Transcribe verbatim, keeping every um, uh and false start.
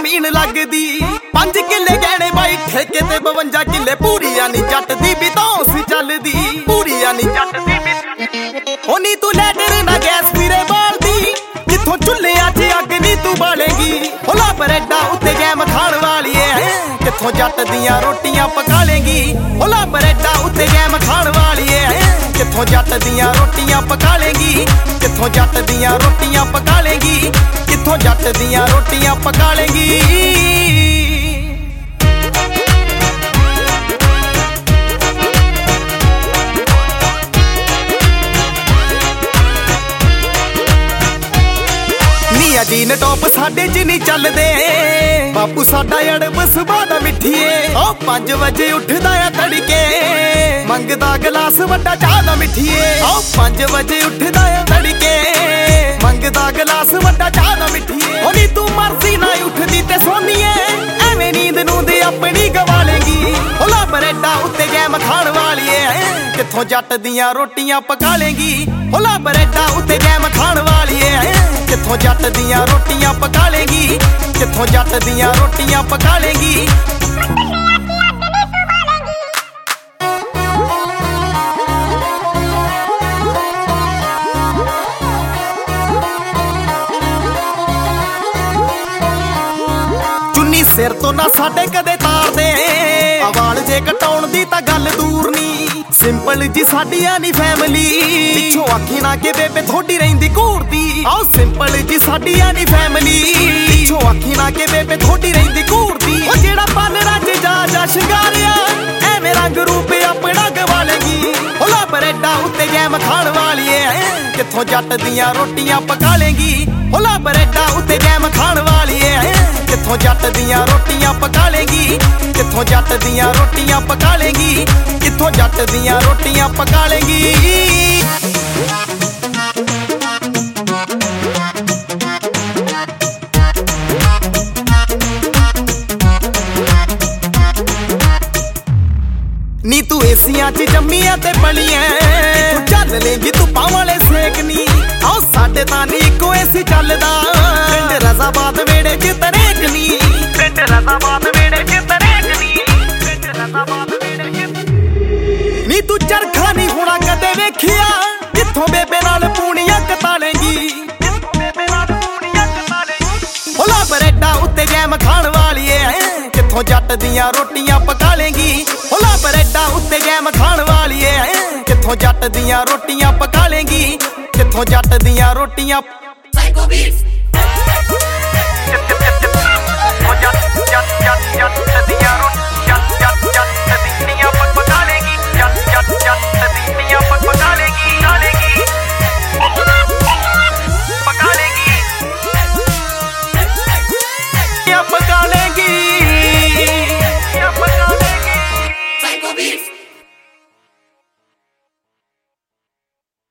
ਜ਼ਮੀਨ ਲੱਗਦੀ। ਪੰਜ ਕਿੱਲੇ ਗਹਿਣੇ ਬਾਈ ਠੇਕੇ ਤੇ ਬਵੰਜਾ ਕਿੱਲੇ ਪੂਰੀਆਂ ਨੀ ਜੱਟ ਦੀ ਵੀ ਧੌਂਸ ਚੱਲਦੀ। ਪੂਰੀਆਂ ਨੀ ਜੱਟ ਦੀ ਵੀ ਉਹ ਨੀ ਤੂੰ ਲੈਟਰ ਨਾ ਗੈਸ ਵੀਰੇ ਬਾਲਦੀ। ਜਿੱਥੋਂ ਚੁੱਲ੍ਹਿਆਂ 'ਚ ਅੱਗ ਨੀ ਤੂੰ ਬਾਲੇਂਗੀ। ਹੋਲਾ ਬਰੈਡਾ ਉੱਤੇ ਜੈਮ ਖਾਣ ਵਾਲੀਏ ਕਿੱਥੋਂ ਜੱਟ ਦੀਆਂ ਰੋਟੀਆਂ ਪਕਾ ਲੇਂਗੀ। ਹੋਲਾ ਬਰੈਡਾ ਉੱਤੇ ਜੈਮ ਖਾਣ ਵਾਲੀਏ ਕਿੱਥੋਂ ਜੱਟ ਦੀਆਂ ਰੋਟੀਆਂ ਪਕਾ ਲੇਂਗੀ। ਕਿੱਥੋਂ ਜੱਟ ਦੀਆਂ ਰੋਟੀਆਂ ਪਕਾ ਲੇਂਗੀ। ਕਿੱਥੋਂ ਜੱਟ ਦੀਆਂ ਰੋਟੀਆਂ ਪਕਾ ਲੇਂਗੀ। ਨੀ ਅਜੀਨ ਟੋਪ ਸਾਡੇ ਚ ਨਹੀਂ ਚੱਲਦੇ। ਬਾਪੂ ਸਾਡਾ ਅੜਬ ਸੁਭਾਅ ਦਾ ਮਿੱਠੀਏ। ਉਹ ਪੰਜ ਵਜੇ ਉੱਠਦਾ ਆ ਤੜਕੇ ਮੰਗਦਾ ਗਲਾਸ ਵੱਡਾ ਚਾਹ ਦਾ ਮਿੱਠੀਏ। ਉਹ ਪੰਜ ਵਜੇ ਉੱਠਦਾ ਆ ਤੜਕੇ ਮੰਗਦਾ ਗਲਾਸ ਵੱਡਾ ਚਾਹ ਦਾ ਮਿੱਠੀਏ। ਉਹ ਨੀ ਤੂੰ ਮਰਜ਼ੀ ਨਾ ਉੱਠਦੀ ਤੇ ਸੋਨੀਏ ਐਵੇਂ ਨੀਂਦ ਨੂੰ ਦੇ ਆਪਣੀ ਗਵਾ ਲੇਂਗੀ। ਹੋਲਾ ਬਰੈਡਾ ਉੱਤੇ ਜੈਮ ਖਾਣ ਵਾਲੀਏ ਕਿੱਥੋਂ ਜੱਟ ਦੀਆਂ ਰੋਟੀਆਂ ਪਕਾ ਲੇਂਗੀ। ਹੋਲਾ ਬਰੈਡਾ ਉੱਤੇ ਜੈਮ ਖਾਣ ਵਾਲੀਏ ਕਿੱਥੋਂ ਜੱਟ ਦੀਆਂ ਰੋਟੀਆਂ ਪਕਾ ਲੇਂਗੀ। ਕਿੱਥੋਂ ਜੱਟ ਦੀਆਂ ਰੋਟੀਆਂ ਪਕਾ ਲੇਂਗੀ। ਚੁੰਨੀ ਸਿਰ ਤੋਂ ਨਾ ਸਾਡੇ ਕਦੇ ਤਾਰਦੇ। ਵਾਲ ਜੇ ਕਟਾਉਣ ਦੀ ਤਾਂ ਗੱਲ ਦੂਰ ਨੀ। ਸਿੰਪਲ ਜੀ ਸਾਡੀਆਂ ਨੀ ਫੈਮਿਲੀ। ਪਿੱਛੋਂ ਆਖੀ ਨਾ ਕਿ ਬੇਬੇ ਥੋੜੀ ਰਹਿੰਦੀ ਘੂਰਦੀ। ਆਓ ਸਿੰਪਲ ਜੀ ਸਾਡੀਆਂ ਨੀ ਫੈਮਿਲੀ। ਪਿੱਛੋਂ ਆਖੀ ਨਾ ਕਿ ਬੇਬੇ ਥੋੜੀ ਰਹਿੰਦੀ ਘੂਰਦੀ। ਉਹ ਜਿਹੜਾ ਪਾਲਣਾ ਚ ਜਾ ਜਾ ਸ਼ਿੰਗਾਰਿਆ ਐਵੇਂ ਰੰਗ ਰੂਪ ਆਪਣਾ ਗਵਾ ਲੇਂਗੀ। ਹੋਲਾ ਬਰੈਡਾ ਉੱਤੇ ਜੈਮ ਖਾਣ ਵਾਲੀਏ ਕਿੱਥੋਂ ਜੱਟ ਦੀਆਂ ਰੋਟੀਆਂ ਪਕਾ ਲੇਂਗੀ। ਹੋਲਾ ਬਰੈਡਾ ਉੱਤੇ ਜੈਮ ਖਾਣ ਵਾਲੀਏ ਕਿੱਥੋਂ ਜੱਟ ਦੀਆਂ ਰੋਟੀਆਂ ਪਕਾ ਲੇਂਗੀ। ਕਿੱਥੋਂ ਜੱਟ ਦੀਆਂ ਰੋਟੀਆਂ ਪਕਾ ਲੇਂਗੀ। ਕਿੱਥੋਂ ਜੱਟ ਦੀਆਂ ਰੋਟੀਆਂ ਪਕਾ ਲੇਂਗੀ। ਨੀ ਤੂੰ ਏਸੀਆਂ 'ਚ ਜੰਮੀਆਂ ਤੇ ਪਲੀਆਂ ਤੂੰ ਚੱਲ ਲੇਂਗੀ ਤੂੰ ਪਾਂ ਵਾਲੇ ਸੇਕ ਨੀ। ਆਓ ਸਾਡੇ ਤਾਂ ਨੀ ਇੱਕੋ ਏਸੀ ਚੱਲਦਾ। ਪਿੰਡ ਰਜ਼ਾਬਾਦ ਵੇੜੇ 'ਚ ਤਰੇਕ ਨੀ। ਪਿੰਡ ਰਜ਼ਾਬਾਦ ਵੇੜੇ 'ਚ ਤਰੇਕ ਨੀ। ਪਿੰਡ ਰਜ਼ਾਬਾਦ ਵੇੜੇ 'ਚ ਨੀ ਤੂੰ ਚਰਖਾ ਨੀ ਹੋਣਾ ਕਦੇ ਵੇਖਿਆ ਜਿੱਥੋਂ ਬੇਬੇ ਨਾਲ ਪੂਣੀਆਂ ਕਤਾ ਲੇਂਗੀ। ਹੋਲਾ ਬਰੈਡਾ ਉੱਤੇ ਜੈਮ ਖਾਣ ਵਾਲੀਏ ਕਿੱਥੋਂ ਜੱਟ ਦੀਆਂ ਰੋਟੀਆਂ ਪਕਾ ਲੇਂਗੀ। ਹੋਲਾ ਬਰੈਡਾ ਉੱਤੇ ਜੈਮ ਖਾਣ ਵਾਲੀਏ ਕਿੱਥੋਂ ਜੱਟ ਦੀਆਂ ਰੋਟੀਆਂ ਪਕਾ ਲੇਂਗੀ। ਕਿੱਥੋਂ ਜੱਟ ਦੀਆਂ ਰੋਟੀਆਂ ਸਾਈਕੋ ਬੀਟਸ।